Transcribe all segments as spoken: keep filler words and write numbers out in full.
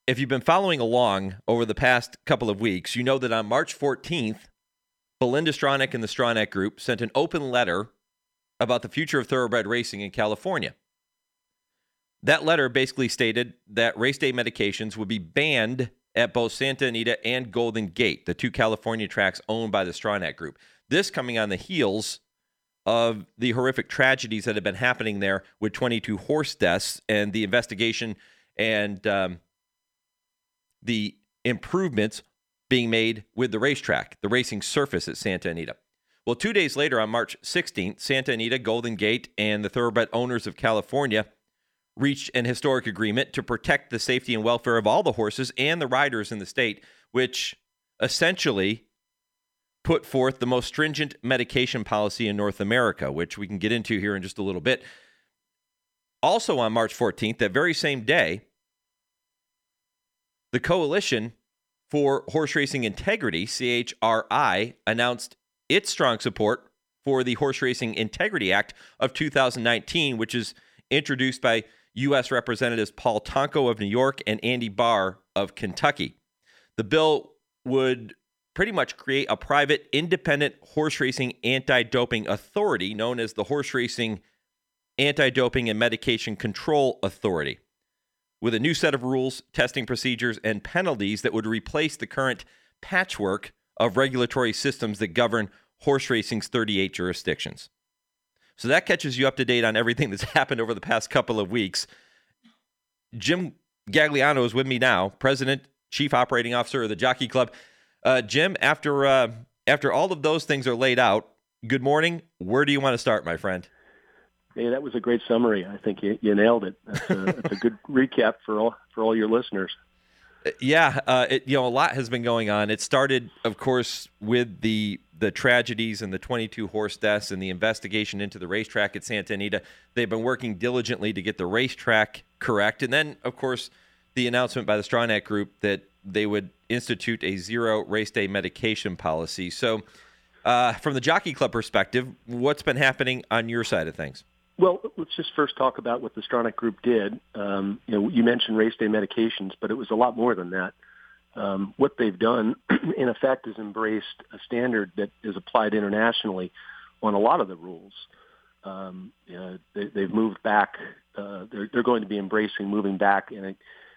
if you've been following along over the past couple of weeks, you know that on March fourteenth, Belinda Stronach and the Stronach Group sent an open letter about the future of thoroughbred racing in California. That letter basically stated that race day medications would be banned at both Santa Anita and Golden Gate, the two California tracks owned by the Stronach Group. This coming on the heels of the horrific tragedies that have been happening there with twenty-two horse deaths and the investigation and um, the improvements being made with the racetrack, the racing surface at Santa Anita. Well, two days later, on March sixteenth, Santa Anita, Golden Gate, and the Thoroughbred Owners of California reached an historic agreement to protect the safety and welfare of all the horses and the riders in the state, which essentially put forth the most stringent medication policy in North America, which we can get into here in just a little bit. Also on March fourteenth, that very same day, the Coalition for Horse Racing Integrity, C H R I, announced its strong support for the Horse Racing Integrity Act of two thousand nineteen, which is introduced by U S Representatives Paul Tonko of New York and Andy Barr of Kentucky. The bill would pretty much create a private, independent horse racing anti-doping authority known as the Horse Racing Anti-Doping and Medication Control Authority, with a new set of rules, testing procedures, and penalties that would replace the current patchwork of regulatory systems that govern horse racing's thirty-eight jurisdictions. So that catches you up to date on everything that's happened over the past couple of weeks. Jim Gagliano is with me now, President, Chief Operating Officer of the Jockey Club. Uh, Jim, after uh, after all of those things are laid out, good morning. Where do you want to start, my friend? Hey, that was a great summary. I think you, you nailed it. That's a, that's a good recap for all for all your listeners. Yeah, uh, it, you know, a lot has been going on. It started, of course, with the the tragedies and the twenty-two horse deaths and the investigation into the racetrack at Santa Anita. They've been working diligently to get the racetrack correct. And then, of course, the announcement by the Stronach Group that they would institute a zero race day medication policy. So uh, from the Jockey Club perspective, what's been happening on your side of things? Well, let's just first talk about what the Stronach Group did. Um, you know, you mentioned race day medications, but it was a lot more than that. Um, what they've done, in effect, is embraced a standard that is applied internationally on a lot of the rules. Um, you know, they, they've moved back. Uh, they're, they're going to be embracing moving back in a,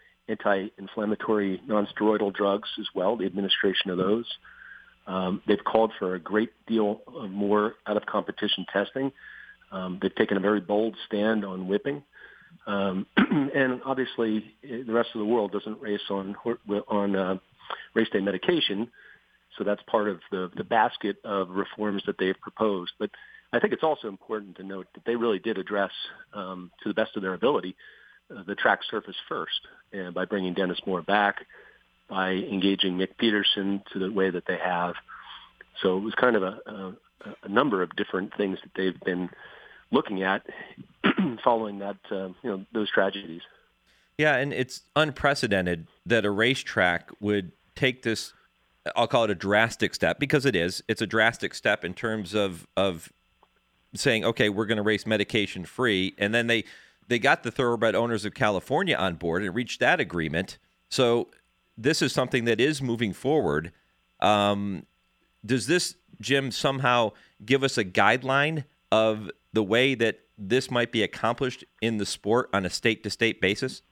anti-inflammatory nonsteroidal drugs as well, the administration of those. Um, they've called for a great deal of more out-of-competition testing. Um, they've taken a very bold stand on whipping. Um, and obviously, the rest of the world doesn't race on on uh, race day medication, so that's part of the, the basket of reforms that they've proposed. But I think it's also important to note that they really did address, um, to the best of their ability, uh, the track surface first, and by bringing Dennis Moore back, by engaging Mick Peterson to the way that they have. So it was kind of a, a, a number of different things that they've been looking at following that, uh, you know, those tragedies. Yeah, and it's unprecedented that a racetrack would take this, I'll call it a drastic step, because it is. It's a drastic step in terms of of saying, okay, we're going to race medication free. And then they, they got the Thoroughbred Owners of California on board and reached that agreement. So this is something that is moving forward. Um, does this, Jim, somehow give us a guideline of the way that this might be accomplished in the sport on a state-to-state basis?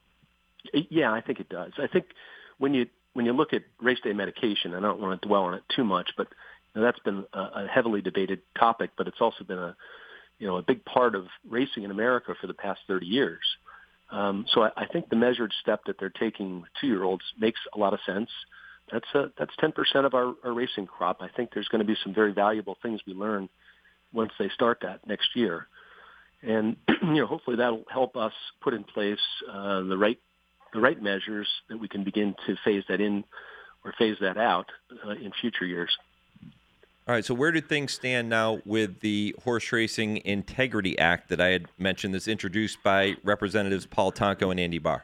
Yeah, I think it does. I think when you when you look at race day medication, and I don't want to dwell on it too much, but you know, that's been a, a heavily debated topic, but it's also been a you know a big part of racing in America for the past thirty years. Um, so I, I think the measured step that they're taking with two-year-olds makes a lot of sense. That's a, that's ten percent of our, our racing crop. I think there's going to be some very valuable things we learn once they start that next year. And, you know, hopefully that'll help us put in place uh, the right the right measures that we can begin to phase that in or phase that out uh, in future years. All right, so where do things stand now with the Horse Racing Integrity Act that I had mentioned that's introduced by Representatives Paul Tonko and Andy Barr?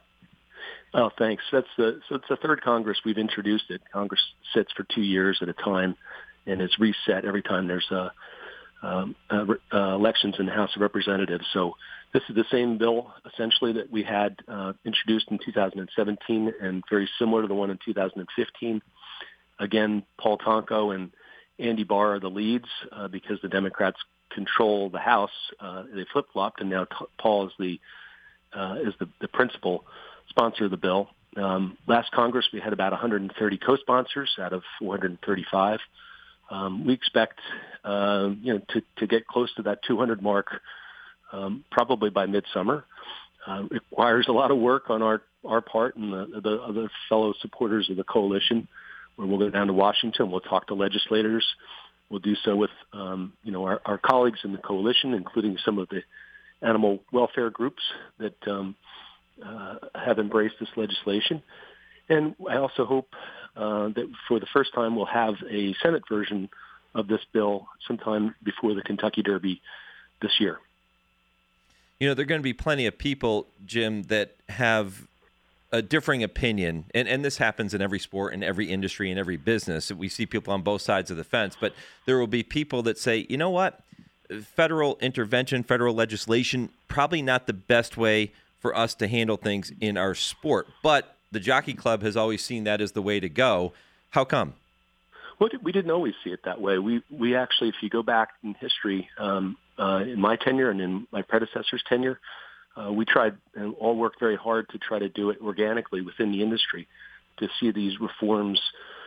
Oh, thanks. That's the so it's the third Congress we've introduced it. Congress sits for two years at a time and is reset every time there's a um, uh, uh, elections in the House of Representatives. So this is the same bill, essentially, that we had uh, introduced in two thousand seventeen and very similar to the one in two thousand fifteen. Again, Paul Tonko and Andy Barr are the leads uh, because the Democrats control the House. Uh, they flip-flopped, and now t- Paul is the uh, is the, the principal sponsor of the bill. Um, last Congress, we had about one hundred thirty co-sponsors out of four hundred thirty-five. Um, we expect, uh, you know, to, to get close to that two hundred mark, um, probably by midsummer. Uh, it requires a lot of work on our, our part and the, the other fellow supporters of the coalition, where we'll go down to Washington. We'll talk to legislators. We'll do so with, um, you know, our, our colleagues in the coalition, including some of the animal welfare groups that um, uh, have embraced this legislation. And I also hope uh, that for the first time we'll have a Senate version of this bill sometime before the Kentucky Derby this year. You know, there are going to be plenty of people, Jim, that have a differing opinion, and, and this happens in every sport, in every industry, in every business. We see people on both sides of the fence, but there will be people that say, you know what, federal intervention, federal legislation, probably not the best way for us to handle things in our sport. But the Jockey Club has always seen that as the way to go. How come? Well, we didn't always see it that way. We we actually, if you go back in history, um, uh, in my tenure and in my predecessor's tenure, uh, we tried and all worked very hard to try to do it organically within the industry to see these reforms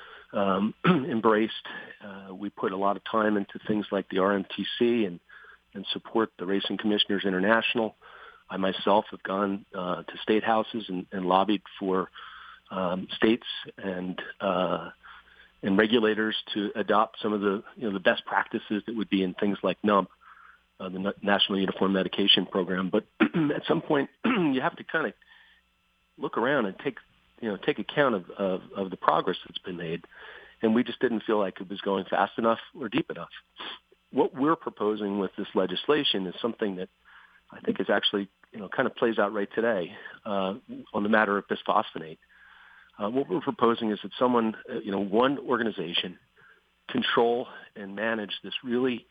um, embraced. Uh, we put a lot of time into things like the R M T C and, and support the Racing Commissioners International. I myself have gone uh, to state houses and, and lobbied for um, states and uh, and regulators to adopt some of the you know the best practices that would be in things like N U M P, uh, the National Uniform Medication Program. But at some point, you have to kind of look around and take you know take account of, of, of the progress that's been made. And we just didn't feel like it was going fast enough or deep enough. What we're proposing with this legislation is something that I think is actually, you know, kind of plays out right today uh, on the matter of bisphosphonate. Uh, what we're proposing is that someone, uh, you know, one organization control and manage this really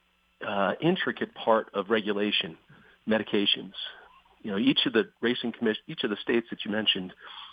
uh, intricate part of regulation, medications. You know, each of the racing commission, each of the states that you mentioned,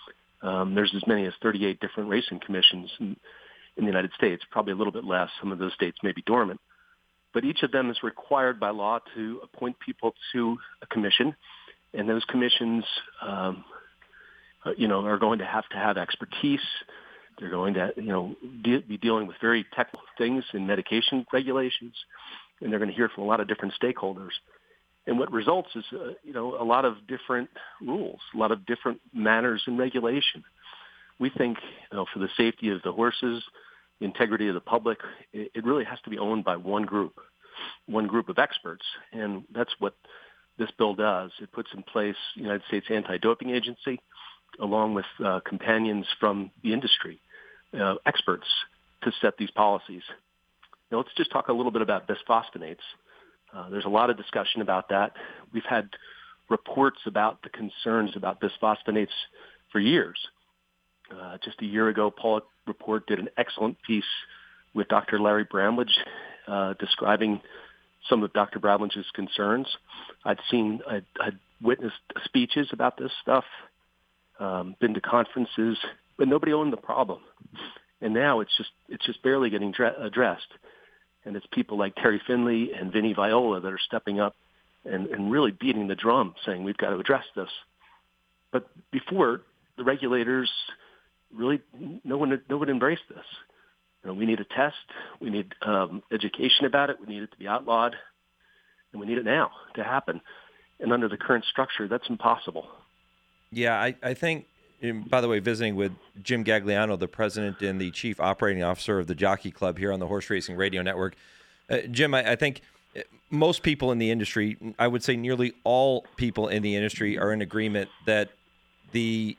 um, there's as many as thirty-eight different racing commissions in, in the United States, probably a little bit less. Some of those states may be dormant. But each of them is required by law to appoint people to a commission, and those commissions, um, uh, you know, are going to have to have expertise. They're going to, you know, de- be dealing with very technical things in medication regulations, and they're going to hear from a lot of different stakeholders. And what results is, uh, you know, a lot of different rules, a lot of different manners in regulation. We think, you know, for the safety of the horses, the integrity of the public, it, it really has to be owned by one group, one group of experts. And that's what this bill does. It puts in place the United States Anti-Doping Agency, along with uh, companions from the industry, uh, experts, to set these policies. Now, let's just talk a little bit about bisphosphonates. Uh, there's a lot of discussion about that. We've had reports about the concerns about bisphosphonates for years. Uh, just a year ago, Paul Report did an excellent piece with Doctor Larry Bramlage uh, describing some of Doctor Bramlage's concerns. I'd seen, I'd, I'd witnessed speeches about this stuff, um, been to conferences, but nobody owned the problem. And now it's just it's just barely getting dre- addressed. And it's people like Terry Finley and Vinnie Viola that are stepping up and, and really beating the drum, saying we've got to address this. But before, the regulators really, no one no one embraced this. You know, we need a test. We need um, education about it. We need it to be outlawed, and we need it now to happen. And under the current structure, that's impossible. Yeah, I, I think. And by the way, visiting with Jim Gagliano, the president and the chief operating officer of the Jockey Club here on the Horse Racing Radio Network. Uh, Jim, I, I think most people in the industry, I would say nearly all people in the industry, are in agreement that the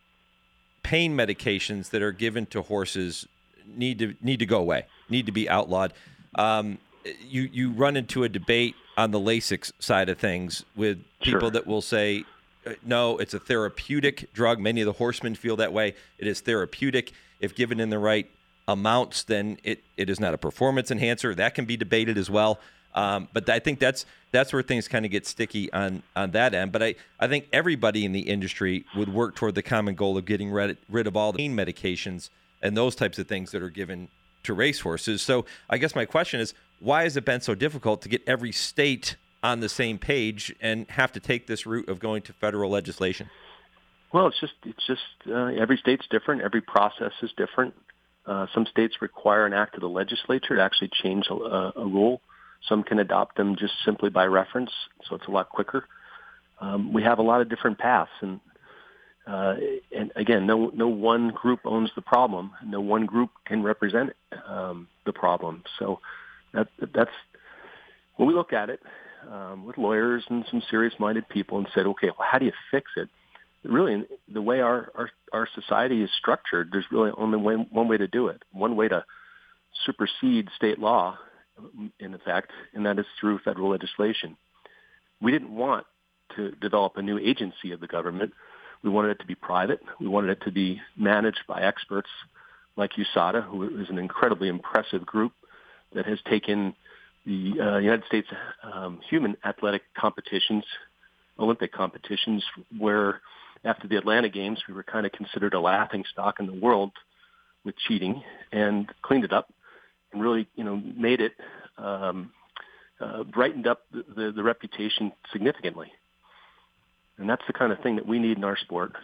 pain medications that are given to horses need to need to go away, need to be outlawed. Um, you you run into a debate on the Lasix side of things with people Sure. that will say, no, it's a therapeutic drug. Many of the horsemen feel that way. It is therapeutic if given in the right amounts, then it, it is not a performance enhancer. That can be debated as well. Um, but I think that's that's where things kind of get sticky on, on that end. But I, I think everybody in the industry would work toward the common goal of getting rid, rid of all the pain medications and those types of things that are given to racehorses. So I guess my question is, why has it been so difficult to get every state on the same page and have to take this route of going to federal legislation? Well, it's just it's just uh, every state's different. Every process is different. Uh, some states require an act of the legislature to actually change a, a rule. Some can adopt them just simply by reference, so it's a lot quicker. Um, we have a lot of different paths, and uh, and again, no no one group owns the problem. No one group can represent um, the problem. So that that's when we look at it um, with lawyers and some serious-minded people and said, okay, well, how do you fix it? Really, the way our, our, our society is structured, there's really only one, one way to do it. One way to supersede state law, in effect, and that is through federal legislation. We didn't want to develop a new agency of the government. We wanted it to be private. We wanted it to be managed by experts like U S A D A, who is an incredibly impressive group that has taken the uh, United States um, human athletic competitions, Olympic competitions, where after the Atlanta Games, we were kind of considered a laughingstock in the world with cheating, and cleaned it up and really, you know, made it, um, uh, brightened up the, the, the reputation significantly. And that's the kind of thing that we need in our sport.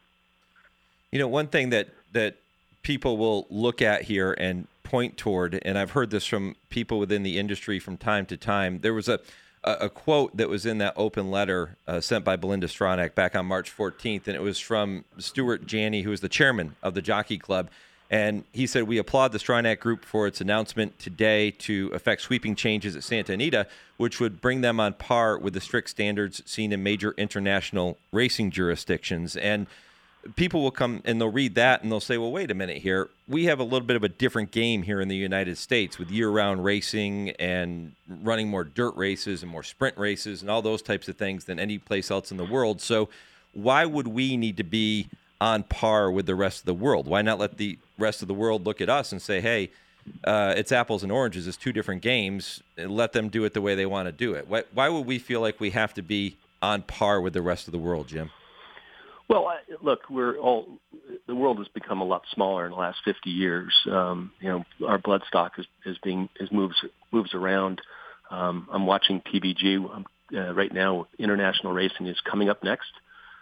You know, one thing that, that people will look at here and point toward, and I've heard this from people within the industry from time to time, there was a a quote that was in that open letter uh, sent by Belinda Stronach back on March fourteenth, and it was from Stuart Janney, who is the chairman of the Jockey Club. And he said, "We applaud the Stronach Group for its announcement today to effect sweeping changes at Santa Anita, which would bring them on par with the strict standards seen in major international racing jurisdictions." And people will come and they'll read that and they'll say, well, wait a minute here. We have a little bit of a different game here in the United States with year-round racing and running more dirt races and more sprint races and all those types of things than any place else in the world. So why would we need to be on par with the rest of the world? Why not let the rest of the world look at us and say, hey, uh, it's apples and oranges. It's two different games. And let them do it the way they want to do it. Why, why would we feel like we have to be on par with the rest of the world, Jim? Well, I, look, we're all the world has become a lot smaller in the last fifty years. Um, you know, our blood stock is, is being is moves moves around. Um, I'm watching P B G um, uh, right now. International racing is coming up next.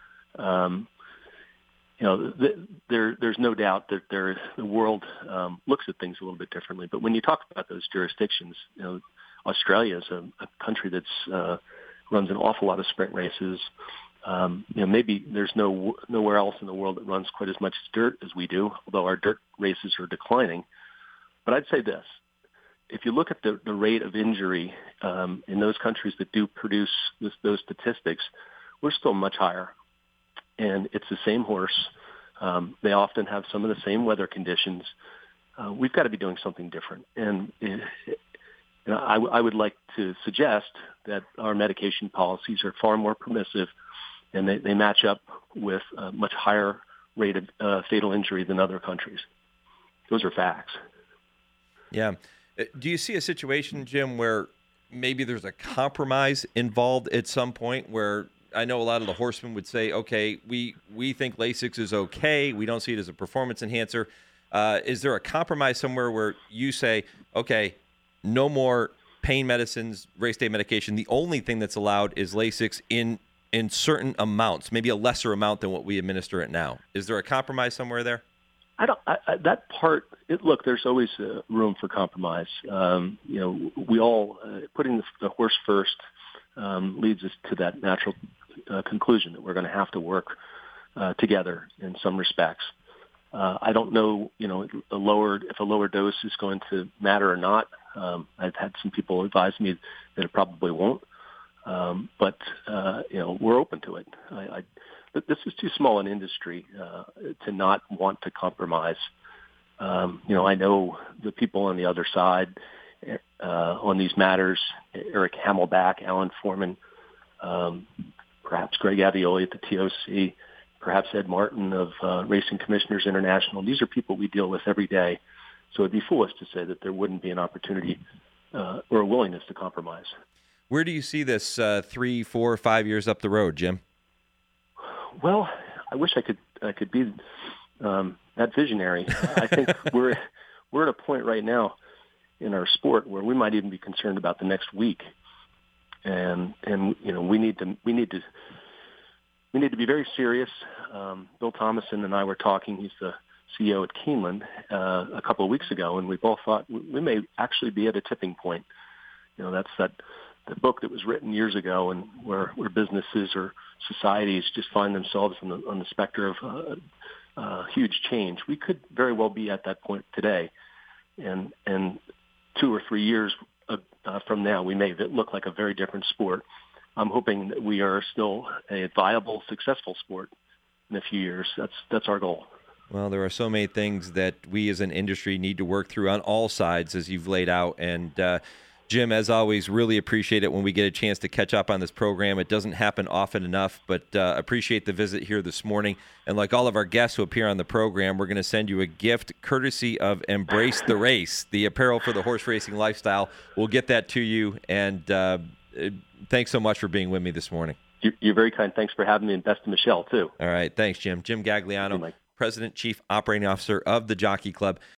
Um, you know, th- there there's no doubt that there the world um, looks at things a little bit differently. But when you talk about those jurisdictions, you know, Australia is a, a country that's uh, runs an awful lot of sprint races. Um, you know, maybe there's no nowhere else in the world that runs quite as much dirt as we do, although our dirt races are declining. But I'd say this. If you look at the, the rate of injury um, in those countries that do produce this, those statistics, we're still much higher. And it's the same horse. Um, they often have some of the same weather conditions. Uh, we've got to be doing something different. And it, it, you know, I, I would like to suggest that our medication policies are far more permissive, and they, they match up with a much higher rate of uh, fatal injury than other countries. Those are facts. Yeah. Do you see a situation, Jim, where maybe there's a compromise involved at some point where I know a lot of the horsemen would say, okay, we, we think Lasix is okay. We don't see it as a performance enhancer. Uh, is there a compromise somewhere where you say, okay, no more pain medicines, race day medication. The only thing that's allowed is Lasix in in certain amounts, maybe a lesser amount than what we administer it now. Is there a compromise somewhere there? I don't. I, I, that part. It, look, there's always uh, room for compromise. Um, you know, we all uh, putting the, the horse first um, leads us to that natural uh, conclusion that we're going to have to work uh, together in some respects. Uh, I don't know, you know, a lower if a lower dose is going to matter or not. Um, I've had some people advise me that it probably won't. Um, but, uh, you know, we're open to it. I, I, this is too small an industry uh, to not want to compromise. Um, you know, I know the people on the other side uh, on these matters, Eric Hamelback, Alan Foreman, um, perhaps Greg Avioli at the T O C, perhaps Ed Martin of uh, Racing Commissioners International. These are people we deal with every day. So it'd be foolish to say that there wouldn't be an opportunity uh, or a willingness to compromise. Where do you see this uh, three, four, five years up the road, Jim? Well, I wish I could I could be um, that visionary. I think we're we're at a point right now in our sport where we might even be concerned about the next week, and and you know we need to we need to we need to be very serious. Um, Bill Thomason and I were talking. He's the C E O at Keeneland uh, a couple of weeks ago, and we both thought we may actually be at a tipping point. You know, that's that the book that was written years ago, and where where businesses or societies just find themselves on the on the specter of uh, uh, huge change. We could very well be at that point today, and and two or three years uh, uh, from now, we may look like a very different sport. I'm hoping that we are still a viable, successful sport in a few years. That's that's our goal. Well, there are so many things that we as an industry need to work through on all sides, as you've laid out. And uh, Jim, as always, really appreciate it when we get a chance to catch up on this program. It doesn't happen often enough, but uh, appreciate the visit here this morning. And like all of our guests who appear on the program, we're going to send you a gift courtesy of Embrace the Race, the apparel for the horse racing lifestyle. We'll get that to you. And uh, thanks so much for being with me this morning. You're very kind. Thanks for having me, and best to Michelle, too. All right. Thanks, Jim. Jim Gagliano, President, Chief Operating Officer of the Jockey Club.